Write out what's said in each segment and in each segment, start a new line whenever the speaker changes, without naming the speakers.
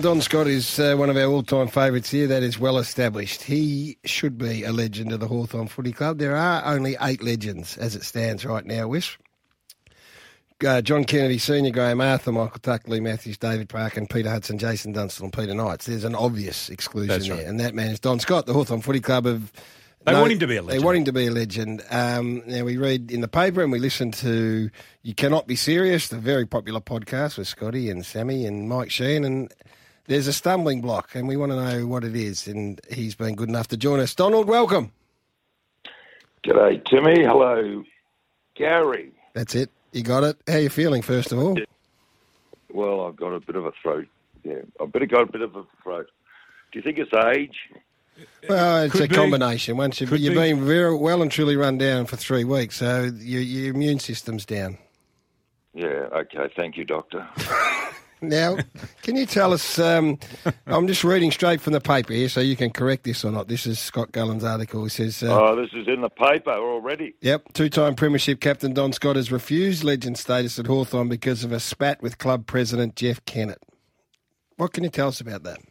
Don Scott is one of our all-time favourites here. That is well established. He should be a legend of the Hawthorn Footy Club. There are only 8 legends as it stands right now, Wish. John Kennedy Sr., Graham Arthur, Michael Tuck, Lee Matthews, David Parkin, Peter Hudson, Jason Dunstall and Peter Knights. There's an obvious exclusion there, and that man is Don Scott. The Hawthorn Footy Club
They want him to be a legend.
They want him to be a legend. Now, we read in the paper and we listen to You Cannot Be Serious, the very popular podcast with Scotty and Sammy and Mike Sheehan, and there's a stumbling block, and we want to know what it is, and he's been good enough to join us. Donald, welcome.
G'day, Timmy. Hello, Gary.
That's it. You got it. How are you feeling, first of all?
Well, I've got a bit of a throat. Yeah, I've got a bit of a throat. Do you think it's age?
Well, it's a combination. Once you've been very well and truly run down for 3 weeks, so your immune system's down.
Yeah, okay. Thank you, Doctor.
Now, can you tell us, I'm just reading straight from the paper here, so you can correct this or not. This is Scott Gullen's article. He says...
this is in the paper already?
Yep. 2-time premiership captain Don Scott has refused legend status at Hawthorn because of a spat with club president Jeff Kennett. What can you tell us about that?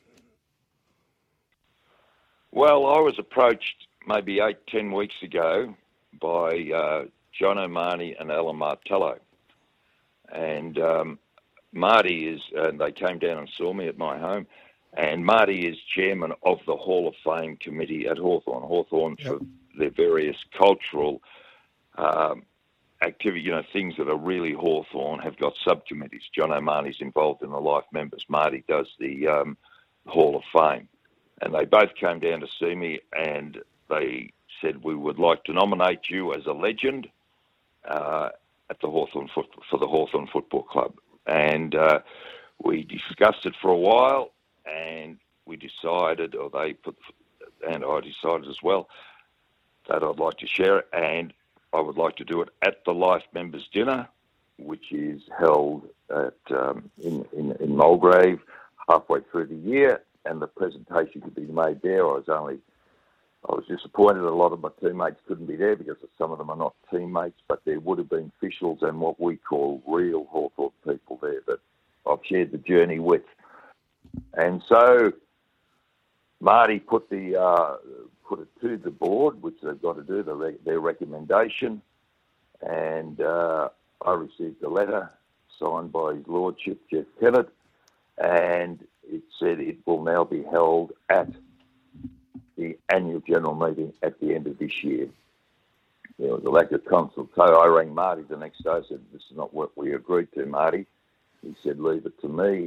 Well, I was approached maybe 8-10 weeks ago by John O'Mahony and Alan Martello. And... Marty is, they came down and saw me at my home, and Marty is chairman of the Hall of Fame committee at Hawthorn. Hawthorn, for their various cultural activity, things that are really Hawthorn, have got subcommittees. John O'Mahony's involved in the life members. Marty does the Hall of Fame. And they both came down to see me, and they said, we would like to nominate you as a legend at the Hawthorn for the Hawthorn Football Club. And we discussed it for a while, and we decided, and I decided as well, that I'd like to share it, and I would like to do it at the Life Members Dinner, which is held at in Mulgrave halfway through the year, and the presentation could be made there. I was disappointed a lot of my teammates couldn't be there because some of them are not teammates, but there would have been officials and what we call real Hawthorn people there that I've shared the journey with. And so Marty put it to the board, which they've got to do, their recommendation, and I received a letter signed by His Lordship, Jeff Kennett, and it said it will now be held at the annual general meeting at the end of this year. There was a lack of consultation. I rang Marty the next day. I said, this is not what we agreed to, Marty. He said, leave it to me.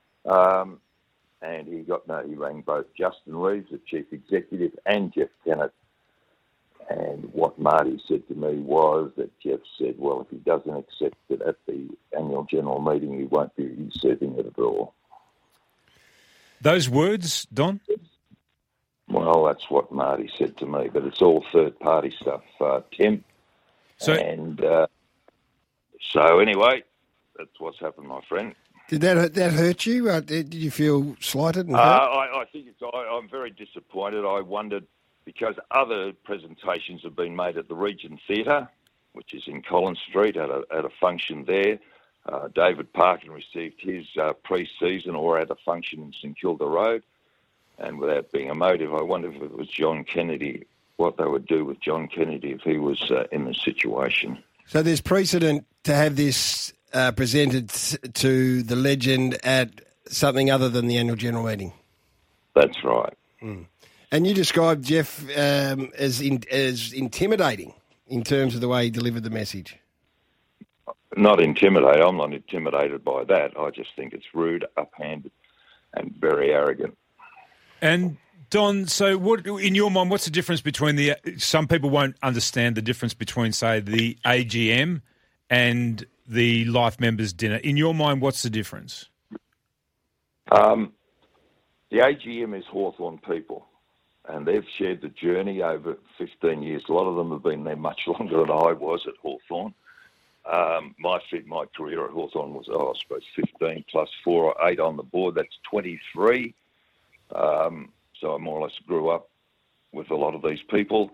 And he rang both Justin Reeves, the chief executive, and Jeff Kennett. And what Marty said to me was that Jeff said, well, if he doesn't accept it at the annual general meeting, he won't be serving it at all.
Those words, Don?
Well, that's what Marty said to me, but it's all third-party stuff, Tim. So anyway, that's what's happened, my friend.
Did that hurt you? Did you feel slighted and hurt?
I think I'm very disappointed. I wondered, because other presentations have been made at the Regent Theatre, which is in Collins Street, at a function there. David Parkin received his pre-season or at a function in St Kilda Road. And without being emotive, I wonder if it was John Kennedy, what they would do with John Kennedy if he was in the situation.
So there's precedent to have this presented to the legend at something other than the annual general meeting?
That's right.
Mm. And you described Jeff as intimidating in terms of the way he delivered the message.
Not intimidated. I'm not intimidated by that. I just think it's rude, uphanded, and very arrogant.
And Don, so what in your mind? What's the difference between some people won't understand the difference between, say, the AGM and the Life Members Dinner. In your mind, what's the difference?
The AGM is Hawthorn people, and they've shared the journey over 15 years. A lot of them have been there much longer than I was at Hawthorn. My career at Hawthorn was, I suppose, 15 plus 4 or 8 on the board. That's 23. So I more or less grew up with a lot of these people.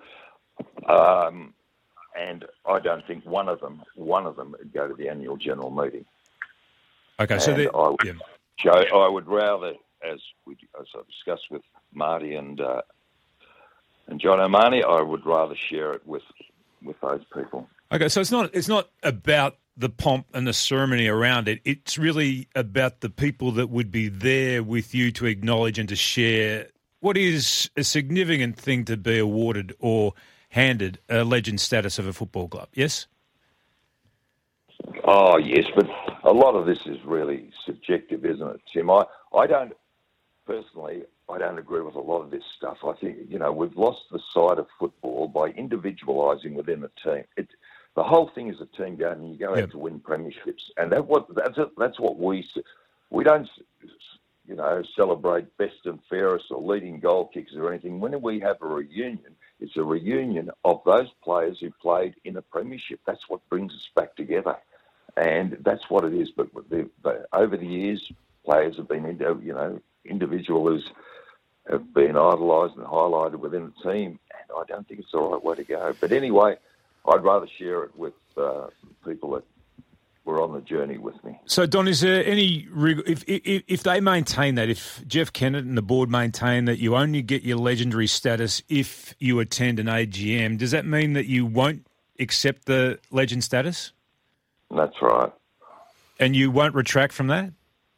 And I don't think one of them would go to the annual general meeting.
Okay,
and I would rather as I discussed with Marty and John O'Mahony, I would rather share it with those people.
Okay, so it's not about the pomp and the ceremony around it. It's really about the people that would be there with you to acknowledge and to share what is a significant thing to be awarded or handed a legend status of a football club. Yes?
Oh, yes, but a lot of this is really subjective, isn't it, Tim? I don't agree with a lot of this stuff. I think, we've lost the sight of football by individualising within the team. The whole thing is a team game, and you go out to win premierships, and that's what we don't, celebrate best and fairest or leading goal kickers or anything. When we have a reunion, it's a reunion of those players who played in a premiership. That's what brings us back together, and that's what it is. But over the years, players have been, individuals have been idolised and highlighted within the team, and I don't think it's the right way to go. But anyway, I'd rather share it with people that were on the journey with me.
So, Don, is there any if they maintain that, if Jeff Kennett and the board maintain that you only get your legendary status if you attend an AGM, does that mean that you won't accept the legend status?
That's right.
And you won't retract from that?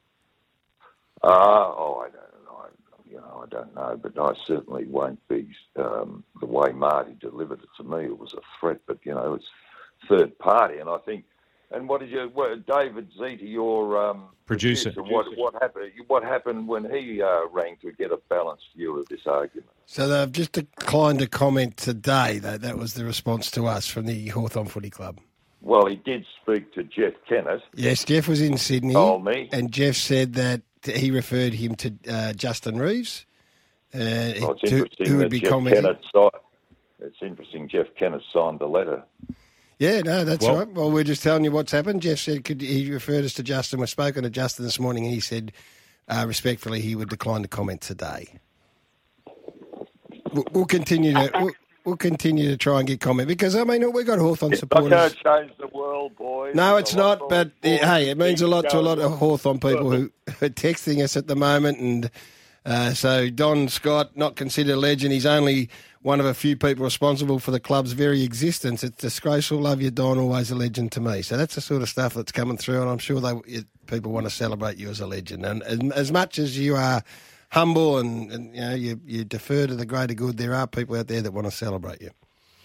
I don't know, but I certainly won't be the way Marty delivered it to me. It was a threat, but it's third party, and I think. And David Zeta, your
producer?
What happened when he rang to get a balanced view of this argument?
So they've just declined to comment today. That was the response to us from the Hawthorn Footy Club.
Well, he did speak to Jeff Kennett.
Yes, Jeff was in Sydney.
Told me.
And Jeff said that he referred him to Justin Reeves.
It's interesting
who would
that
be commenting.
It's interesting Jeff Kennett signed the letter.
Yeah, no, that's right. Well, we're just telling you what's happened. Jeff said he referred us to Justin. We've spoken to Justin this morning. He said respectfully he would decline to comment today. We'll continue to we'll continue to try and get comment because we've got Hawthorn supporters.
It's not going to change the world, boys.
No, it's not. But hey, it means a lot to a lot of Hawthorn people who are texting us at the moment, and so Don Scott, not considered a legend. He's only one of a few people responsible for the club's very existence. It's disgraceful. Love you, Don. Always a legend to me. So that's the sort of stuff that's coming through, and I'm sure people want to celebrate you as a legend. And as much as you are humble and you defer to the greater good, there are people out there that want to celebrate you.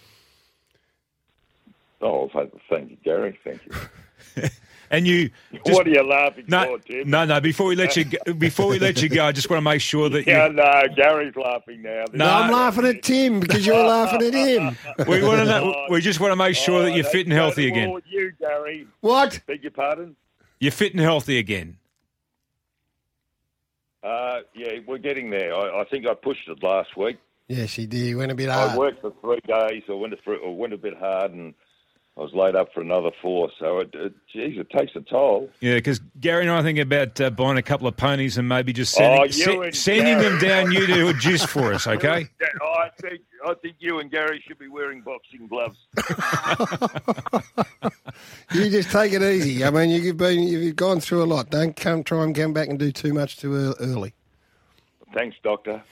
Oh, thank you, Gary. Thank you.
And you.
What are you laughing for, Tim?
No. Before we let you go, I just want to make sure that.
No, Gary's laughing now.
No, I'm laughing at Tim because you're laughing at him.
We want to know. We just want to make sure that you're fit and healthy again.
With you, Gary.
What?
Beg your pardon?
You're fit and healthy again.
Yeah, we're getting there. I think I pushed it last week.
Yes, you did. You went a bit hard.
I worked for 3 days. I went a bit hard, and I was laid up for another 4. So it takes a toll.
Yeah, because Gary and I think about buying a couple of ponies and maybe just sending them down you to do a juice for us. Okay.
I think you and Gary should be wearing boxing gloves.
You just take it easy. You've gone through a lot. Don't try and come back and do too much too early.
Thanks, Doctor.